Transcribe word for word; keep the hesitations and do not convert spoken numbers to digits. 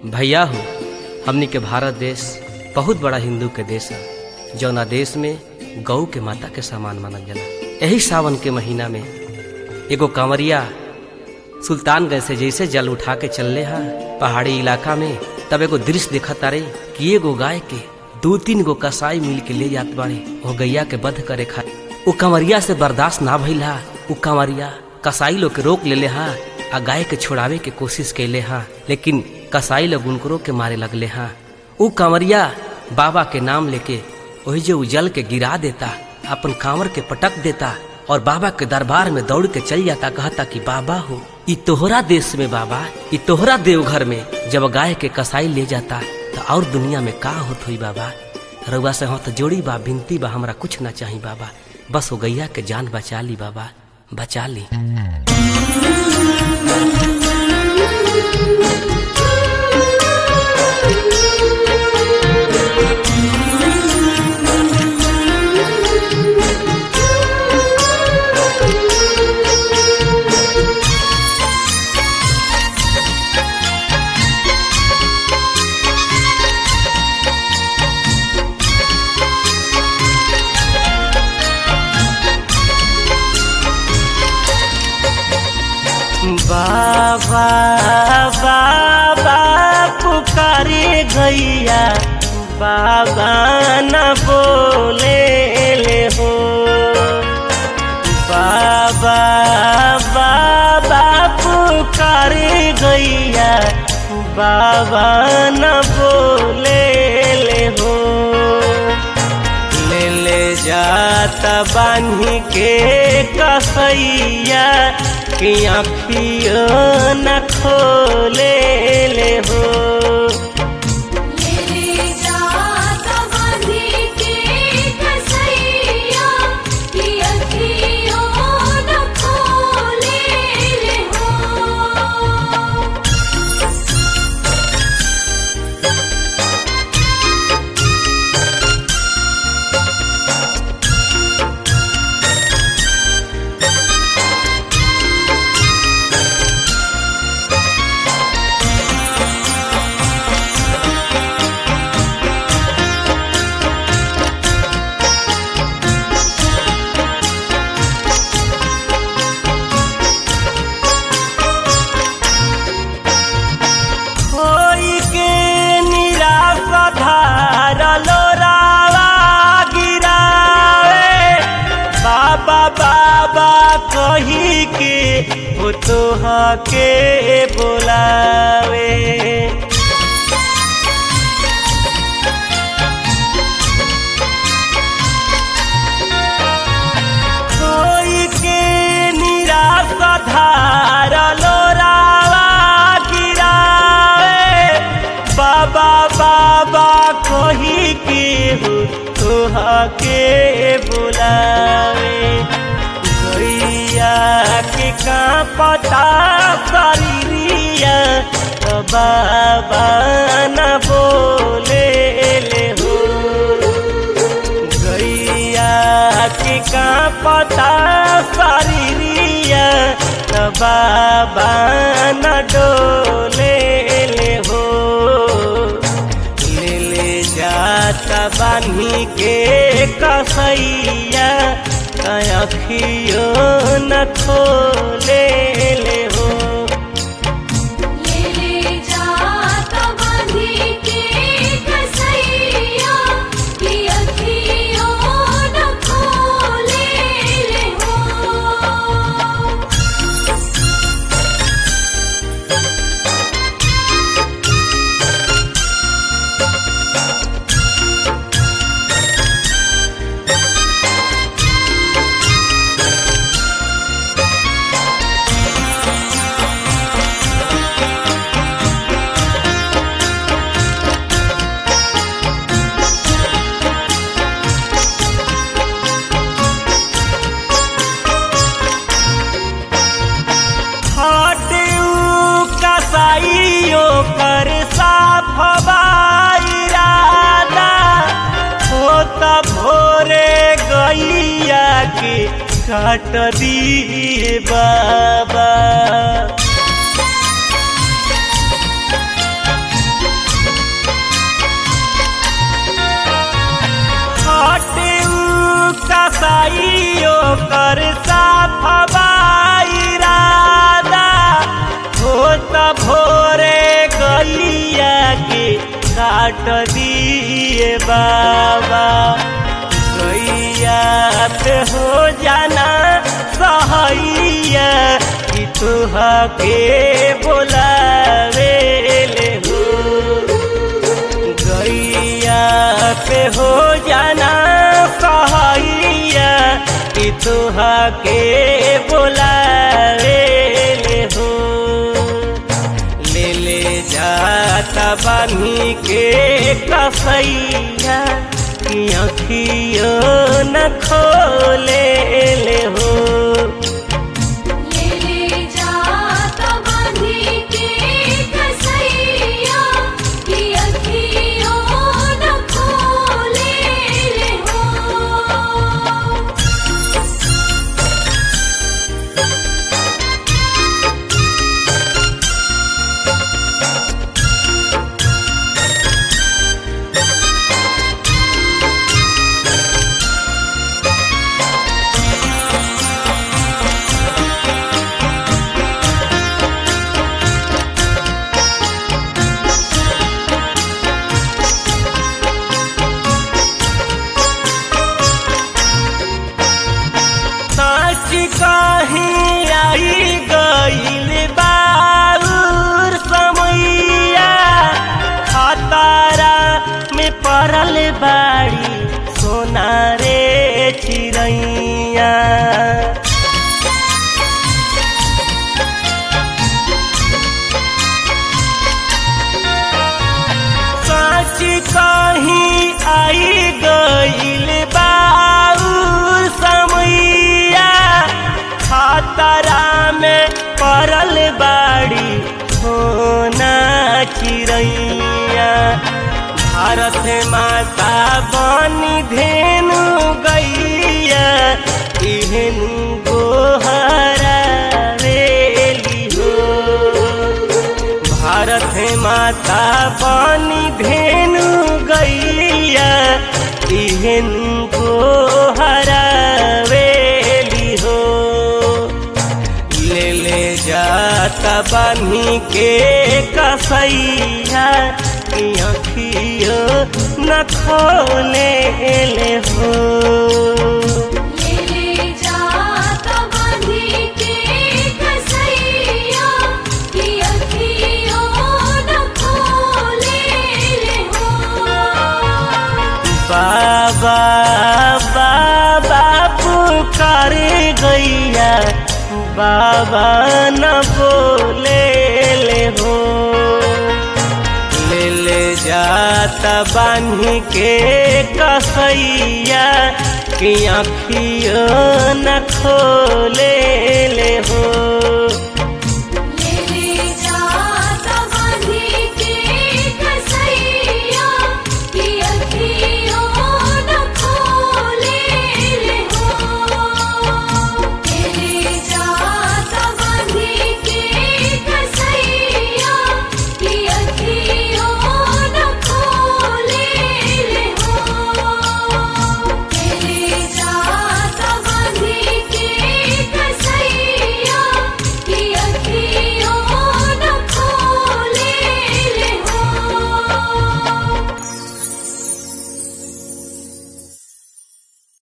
भैया हो, हमनी के भारत देश बहुत बड़ा हिंदू के देश है, जौना देश में गौ के माता के समान मानल जाला। यही सावन के महीना में एगो कांवरिया सुल्तानगंज से जैसे जल उठा के चलले हा पहाड़ी इलाका में, तब एगो दृश्य देखा तारे कि एगो गाय के दो तीन गो कसाई मिल के ले जात बाड़े वो गैया के वध करे खा। वो कांवरिया से बर्दाश्त ना भइल हा, वो कांवरिया कसाई लोग के रोक लेले हा आ गाय के छोड़ावे के कोशिश कैले हा, लेकिन कसाई लोग उनको के मारे लगले हा। वो कांवरिया बाबा के नाम लेके वही जो उजल के गिरा देता, अपन कांवर के पटक देता और बाबा के दरबार में दौड़ के चल जाता, कहता कि बाबा हो ई तोहरा देश में, बाबा ई तोहरा देवघर में जब गाय के कसाई ले जाता तो और दुनिया में का होत हुई बाबा। रउआ से हाथ जोड़ी बा, बिनती बा, हमरा कुछ ना चाहिए बाबा, बस वो गैया के जान बचा ली बाबा, बचा ली। बाबा बाबा पुकारे गैया, बाबा न बोले ले हो। बाबा बाबा पुकारे गैया, बाबा न बोले ले हो। ले ले जाता बांधी के कसैया कि आँखियों न खोले ले हो। ले ले जाता बांधी के कसैया कि आँखियों न खोले ले हो। कही के वो तोहा के बोलावे, कोई के निराश धार लोरावा गिरावे। बाबा बाबा कही के वो तोहा के बोलावे। के का पता शरीरिया तो बाबा न बोले ले हो। गैया के का पता शरीरिया तो बाबा न डोले ले हो। ले ले जाता बांधी के कसैया आँखियों न खोले ले हो। ले ले जाता बांधी के कसैया कि आँखियों न खोले ले हो। कर साफ इरादा हो तब भोरे गैया के काट दिए बाबा। काट दिए बाबा गैया पे हो जाना सहैया कि तुहा के बोलावे ले हो गैया पे हो जाना सहैया कि तुहा के बोलावे ले हो ले ले जाता बानी के कसैया कि अखियो न खोले ले हो ले ले जाता बांधी के कसैया कि अखियों न खोले ले हो। कहीं आई गईल बाउर समैया खतरा में पड़ल बाड़ी सोना रे चिड़ैया सच कहीं आई गईल बाउर समैया खतरा में पड़ल बाड़ी सोना चिड़ैया भारत माता बनी धेनु गैया धेनु गोहरा रेली हो भारत माता बनी धेनु गैया धेनु गोहरा रेली हो ले ले जाता बानी के कसैया कि अखियो न खोले ले हो ले ले जाता बांधी के कसैया कि अखियों न खोले ले हो। बाबा बाबा पुकार गैया बाबा न बोले ले हो ले ले जाता बानी के कसैया कि अखियों न खोले ले हो।